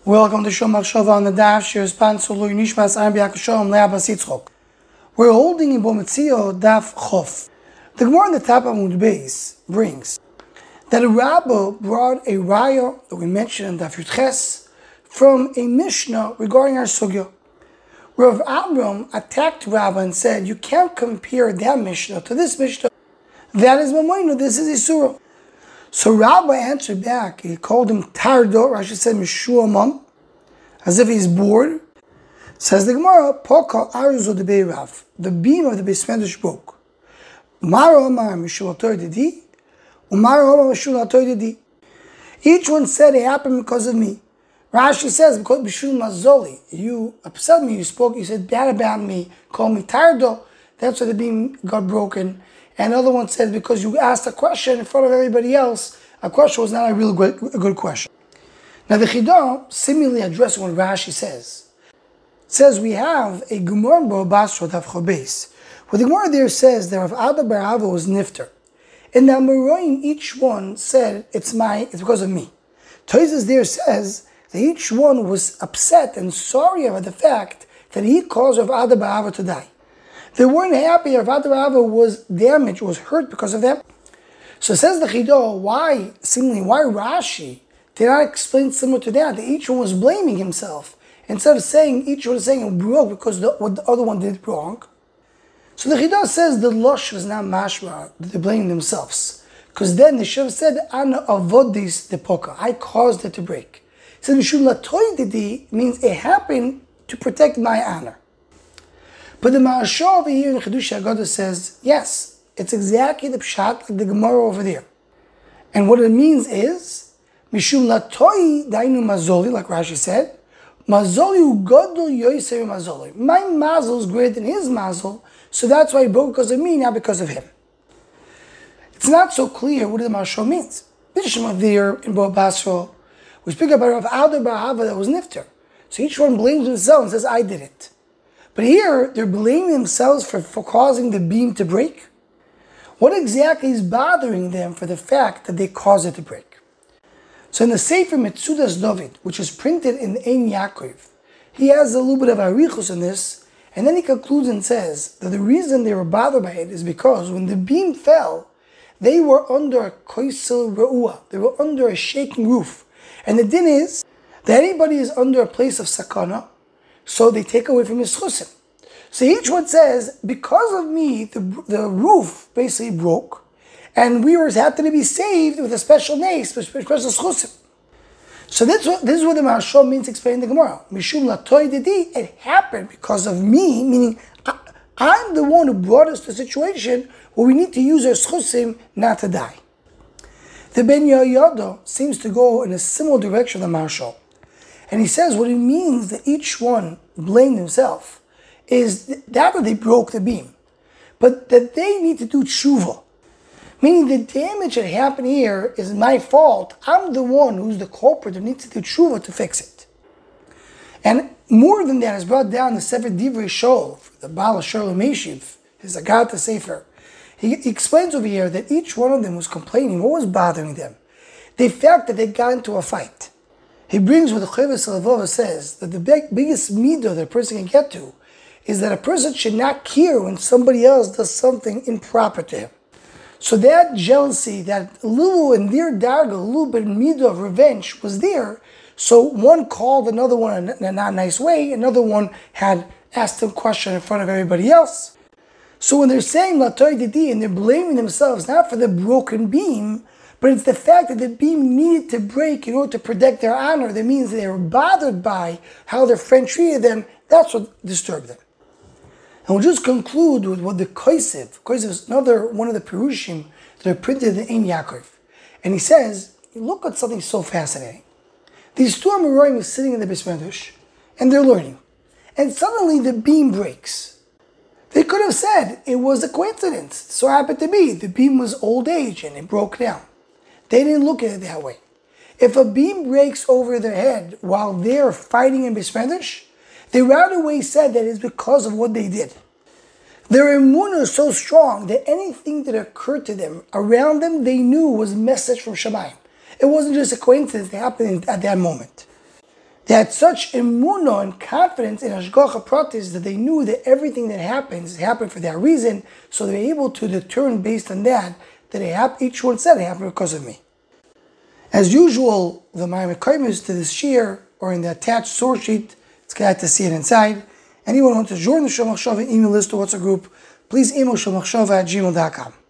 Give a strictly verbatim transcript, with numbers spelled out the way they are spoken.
Welcome to Shom Machshava on the Daf. Shir sponsor Lui Nishmas Aram B'Yakashom Le'Abbas Yitzchok. We're holding in Bometzio Daf Chof. The Gemara on the top of Amud Beis brings that a rabbi brought a raya that we mentioned in Daf Yud Ches from a Mishnah regarding our sugya. Rav Abram attacked Rabbi and said, "You can't compare that Mishnah to this Mishnah. That is Mamoinu. This is Isura." So Rabbi answered back. He called him Tardo. Rashi said Mishuamam, as if he's bored. Says the Gemara, Poka Arzo de Beirav. The beam of the Beis Medrash broke. Umar Omar Mishulator Didi. Umar Omar Mishulator Didi. Each one said it happened because of me. Rashi says, because Bishul Mazoli, you upset me, you spoke, you said bad about me, called me Tardo. That's why the beam got broken. And the other one said, because you asked a question in front of everybody else, a question was not a real good, a good question. Now the Chidah, similarly addressing what Rashi says, says we have a Gemara Basra Daf Chobeis. What the Gemara there says that Rav Abba bar Ava was nifter. And the Amoraim, each one said, it's my, it's because of me. Tosfos there says that each one was upset and sorry about the fact that he caused Rav Abba bar Ava to die. They weren't happy. Rav Abba bar Ava was damaged, was hurt because of them. So says the Chidah, why, seemingly, why Rashi did not explain similar to that, that each one was blaming himself. Instead of saying, each one was saying it broke because the, what the other one did wrong. So the Chidah says the Lush was not mashma, that they're blaming themselves. Because then they should have said, Ana avodis de poka, I caused it to break. He said, Mishum latoy didi means it happened to protect my honor. But the Maharsha over here in Chidush Haggadah says, yes, it's exactly the pshat like the Gemara over there. And what it means is, Mishum latoi dainu mazoli, like Rashi said, mazoli u godol yoiser mazoli. My mazel is greater than his mazel, so that's why he broke because of me, not because of him. It's not so clear what the Maharsha means. Bishma there in Bo Basra, we speak about Rav Abba bar Ava that was nifter. So each one blames himself and says, I did it. But here, they're blaming themselves for, for causing the beam to break. What exactly is bothering them for the fact that they caused it to break? So in the Sefer Metzudas David, which is printed in Ein Yaakov, he has a little bit of arichus in this, and then he concludes and says that the reason they were bothered by it is because when the beam fell, they were under a koisel re'ua, they were under a shaking roof. And the din is that anybody is under a place of sakana, so they take away from his chusim. So each one says, because of me, the, the roof basically broke, and we were had to be saved with a special name, special chusim. So that's what, this is what the Maharsha means explaining the Gemara. Mishum latoy didi, it happened because of me, meaning I, I'm the one who brought us to a situation where we need to use our chusim not to die. The Ben Yoyada seems to go in a similar direction than the Maharsha. And he says what it means that each one blamed himself is that that they broke the beam, but that they need to do tshuva. Meaning the damage that happened here is my fault. I'm the one who's the culprit who needs to do tshuva to fix it. And more than that is brought down the Sefer Divrei Shol, the Baal Shalom Meshiv, his Agatha Sefer. He, he explains over here that each one of them was complaining. What was bothering them? The fact that they got into a fight. He brings what the Chavis Salavova says, that the big, biggest midah that a person can get to is that a person should not care when somebody else does something improper to him. So that jealousy, that little in their darga, a little bit midah of revenge was there. So one called another one in a not nice way, another one had asked him a question in front of everybody else. So when they're saying latoy didi and they're blaming themselves not for the broken beam, but it's the fact that the beam needed to break in order to protect their honor. That means they were bothered by how their friend treated them. That's what disturbed them. And we'll just conclude with what the Kosev, Kosev is another one of the Perushim that are printed in Ein Yaakov. And he says, look at something so fascinating. These two Amoraim are sitting in the Beis Medrash, and they're learning. And suddenly the beam breaks. They could have said it was a coincidence. So happened to be. The beam was old age and it broke down. They didn't look at it that way. If a beam breaks over their head while they're fighting in Beis Medrash, they right away said that it's because of what they did. Their emunah is so strong that anything that occurred to them, around them, they knew was a message from Shamayim. It wasn't just a coincidence that happened at that moment. They had such emunah and confidence in Hashgacha Pratis that they knew that everything that happens happened for that reason, so they were able to determine based on that that it happened, each one said it happened because of me. As usual, the Ma'amekaimus to this shir, or in the attached source sheet, it's glad to see it inside. Anyone who wants to join the Shul Machshava email list or WhatsApp group, please email shulmachshava at gmail dot com.